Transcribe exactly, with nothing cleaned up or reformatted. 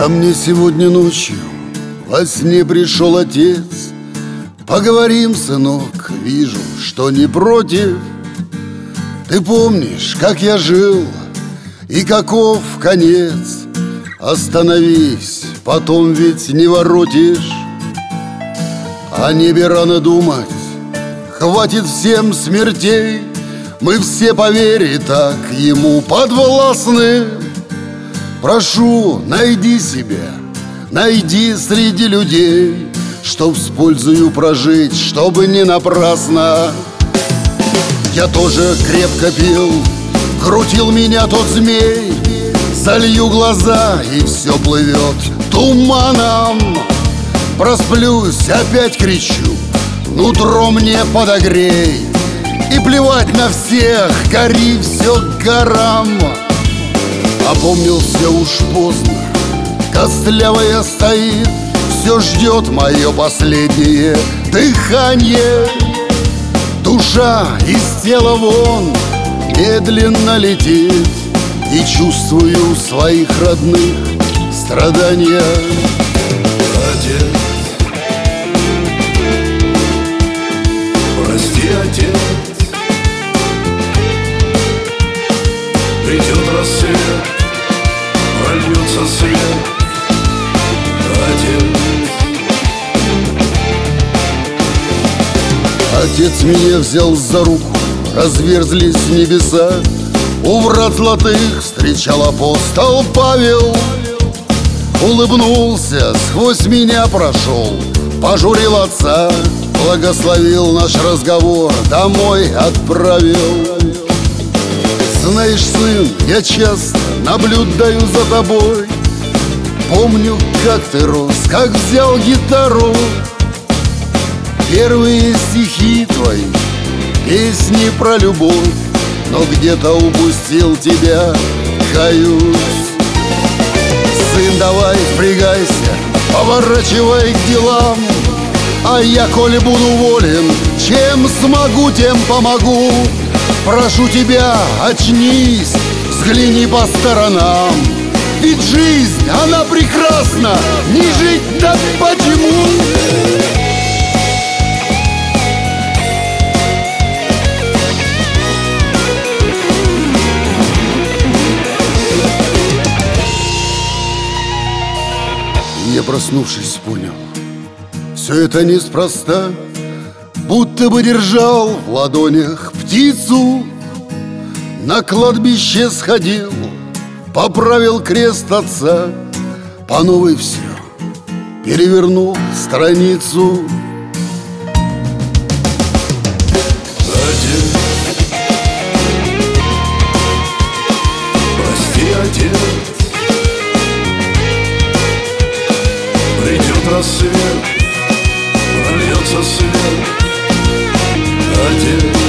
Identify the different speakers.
Speaker 1: мне сегодня ночью во сне пришел отец. Поговорим, сынок, вижу, что не против. Ты помнишь, как я жил и каков конец? Остановись, потом ведь не воротишь. О небе рано думать, хватит всем смертей. Мы все по вере так ему подвластны. Прошу, найди себя, найди среди людей, чтоб с пользою прожить, чтобы не напрасно. Я тоже крепко пил, крутил меня тот змей. Залью глаза, и все плывет туманом. Просплюсь, опять кричу, нутро мне подогрей. И плевать на всех, гори все к горам. Опомнился уж поздно, костлявая стоит, все ждет мое последнее дыхание. Душа из тела вон медленно летит, и чувствую своих родных страдания.
Speaker 2: Отец, прости, отец. Придет рассвет, прольется свет. Отец,
Speaker 1: Отец меня взял за руку, разверзлись небеса. У врат золотых встречал апостол Павел. Улыбнулся, сквозь меня прошел, пожурил отца, благословил наш разговор, домой отправил. Знаешь, сын, я часто наблюдаю за тобой. Помню, как ты рос, как взял гитару. Первые стихи твои, песни про любовь, но где-то упустил тебя, каюсь. Сын, давай впрягайся, поворачивай к делам. А я, коли буду волен, чем смогу, тем помогу. Прошу тебя, очнись, взгляни по сторонам. Ведь жизнь, она прекрасна, не жить так почему? Я, проснувшись, понял, все это неспроста. Будто бы держал в ладонях птицу. На кладбище сходил, поправил крест отца, по новой все перевернул страницу.
Speaker 2: отец, прости, отец. Придет рассвет, прольется свет. Отец,